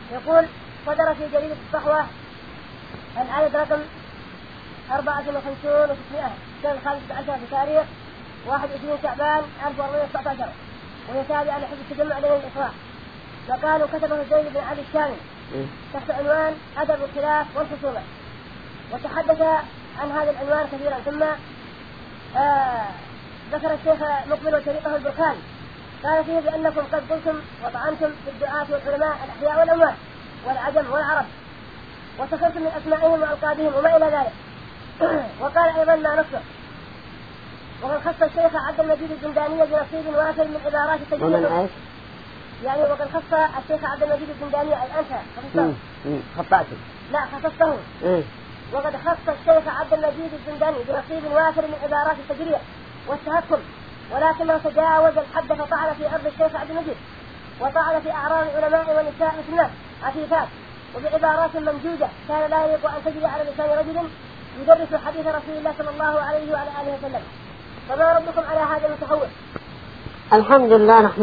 يقول صدر في جريدة الصحوة العدد رقم 54 و600 سنة 15 بتاريخ 21 شعبان 1419 وهي تابعة لحزب التجمع لدى الإسراء. وقالوا كتبه زيد بن علي الشامي تحت عنوان أدب الخلاف والخصومة، وتحدث عن هذا العنوان كثيرا. ثم ذكر الشيخ مقبل وشريطه البركان قال فيه بأنكم قد قلتم وطعنتم في الدعاة والعلماء الأحياء والأموات والعجم والعرب وسخرتم من أسمائهم وألقابهم وما إلى ذلك. وقال أيضا ما نصر وقد خص الشيخ عبد المجيد الزنداني بنصيب وافر من عبارات التجريد. يعني وقد خص الشيخ عبد المجيد الزنداني الأنثى خطأته لا خصصته وقد خص الشيخ عبد المجيد الزنداني بنصيب وافر من عبارات التجريع والتهكم، ولكنه تجاوز الحد فطعن في أرض الشيخ عبد المجيد وطعن في أعراض العلماء والنساء مثل الناس عفيفات وبعبارات ممجوجة كان لا يليق أن تجري على لسان رجل يدرس حديث رسول الله صلى الله عليه وعلى آله وسلم. فما ردكم على هذا المتحول؟ الحمد لله نحن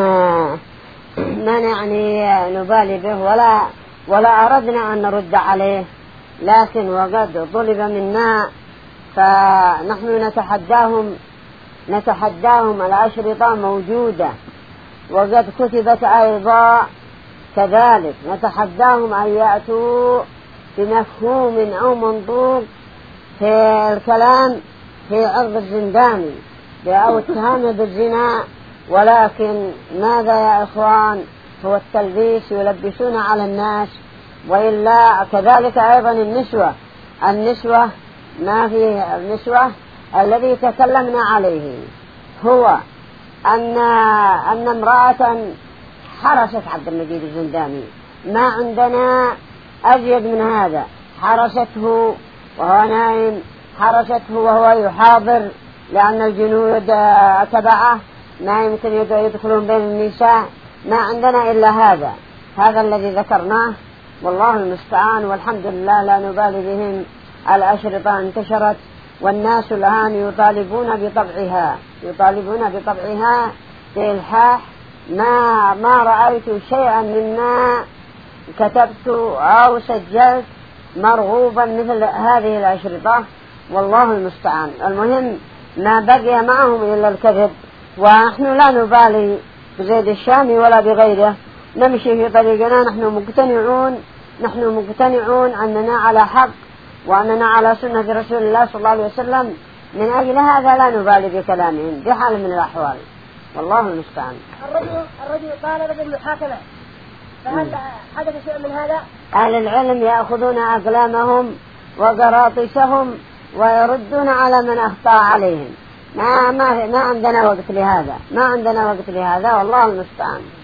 ما يعني نبالي به ولا أردنا أن نرد عليه، لكن وقد طلب منا فنحن نتحداهم. الأشرطة موجودة وقد كتبت أيضا كذلك، نتحداهم أن يأتوا بمفهوم أو منطوق في الكلام في عرض الزنداني أو اتهامه بالزنا. ولكن ماذا يا إخوان؟ هو التلبيس يلبسون على الناس. وإلا كذلك أيضا النسوة ما فيه النسوة الذي تكلمنا عليه هو أن امرأة حرست عبد المجيد الزنداني، ما عندنا أزيد من هذا، حرسته وهو نائم، حرسته وهو يحاضر لأن الجنود تبعه ما يمكن يدخلون بين النساء، ما عندنا إلا هذا الذي ذكرناه والله المستعان. والحمد لله لا نبالي بهم. الأشرطة انتشرت والناس الآن يطالبون بطبعها بإلحاح. ما رأيت شيئا مما كتبت أو سجلت مرغوبا مثل هذه الأشرطة والله المستعان. المهم ما بقي معهم إلا الكذب، ونحن لا نبالي بزيد الشامي ولا بغيره، نمشي في طريقنا. نحن مقتنعون أننا على حق وأننا على سنة رسول الله صلى الله عليه وسلم. من أجل هذا لا نبالي بكلامهم بحال من الأحوال والله المستعان. الرجل طالب بالمحاكمة، فهل حدث شيء من هذا؟ أهل العلم يأخذون أقلامهم وقراطيسهم ويردون على من أخطأ عليهم. ما عندنا وقت لهذا والله المستعان.